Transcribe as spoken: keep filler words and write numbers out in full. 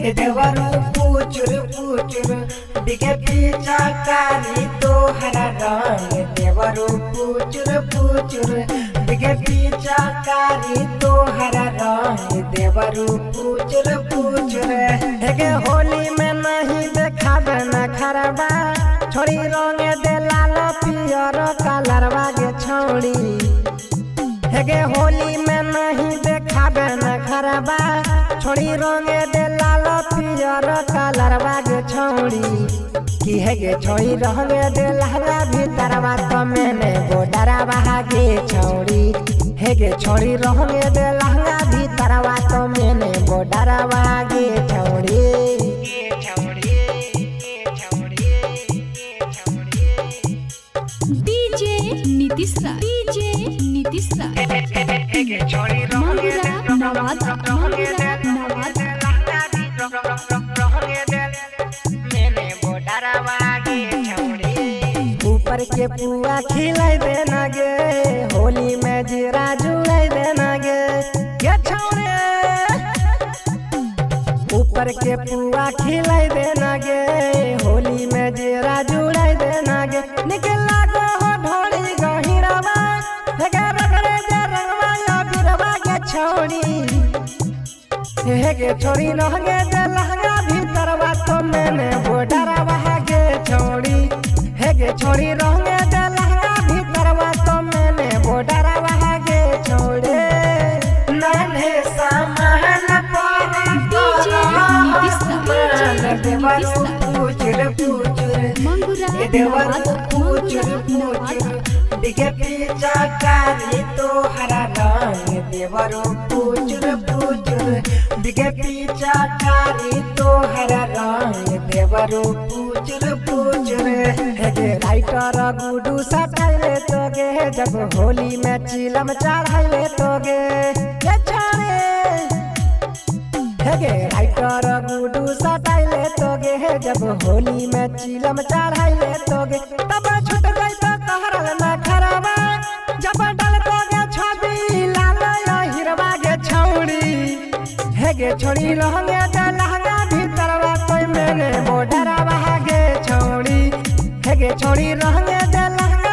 देवरू पूचुर पूचुर बिके पीछा कारी तोहरा रंग देवरू पूचुर पूचुर बिके पीछा कारी तोहरा रंग देवरू पूचुर पूचुर हेगे होली में नहीं देखाबे न खरबा छोड़ी रंग दे लाल पियर कलरवा गे छौड़ी हेगे होली में नहीं देखाबे न खरबा छोड़ी रंग दे लाल पियर कलरवा गे छौड़ी की हेगे छोड़ी रंग दे लहंगा भीतरवा तो मैंने बोडरवा गे छौड़ी हेगे छोड़ी रंग दे लहंगा भीतरवा तो मैंने बोडरवा गे छौड़ी डीजे नीतीश राज डीजे नीतीश राज हेगे छोड़ी रंग दे नवादा नवादा ऊपर के पुआ खिलाई देना गे होली में जीरा जुड़ाई देना गे ये छौरे ऊपर के पुआ खिलाई देना गे होली में जीरा जुड़ाई देना गे निकल लागो हो ढोली गहिरवा हेगे रगड़े दे रंगवा या बिरवा के छौड़ी हेगे छोड़ी लहंगे दे लहंगा भीतरवा तो मैंने बोडरवा गे छौड़ी हेगे छोड़ी लहंगे दे लहंगा भीतरवा तो मैंने बोडरवा गे छौड़े नन्हे सामान पर डीजे नीतीश राज देवरू पूचुर पूचुर देवरू पूचुर पूचुर बिके पीछा कारी तोहरा रंग देवरू पूचुर पूचुर बिके पीछा कारी तोहरा रंग देवरू पूचुर पूचुर हेगे राइटर गुडू सटाइले तोगे जब होली में चिलम चढ़ाइले तोगे ये छाड़े हेगे राइटर गुडू सटाइले तोगे जब होली में चिलम चढ़ाइले तोगे तब छूट गई तो कहरल न खराबा जब डल तोगे छवि लाल या हिरवा गे छौड़ी हेगे छोड़ी लहंगे दे लहंगा भीतरवा कोई मैंने बोडरवा गे छौड़ी हेगे छोड़ी लहंगे दे लहंगा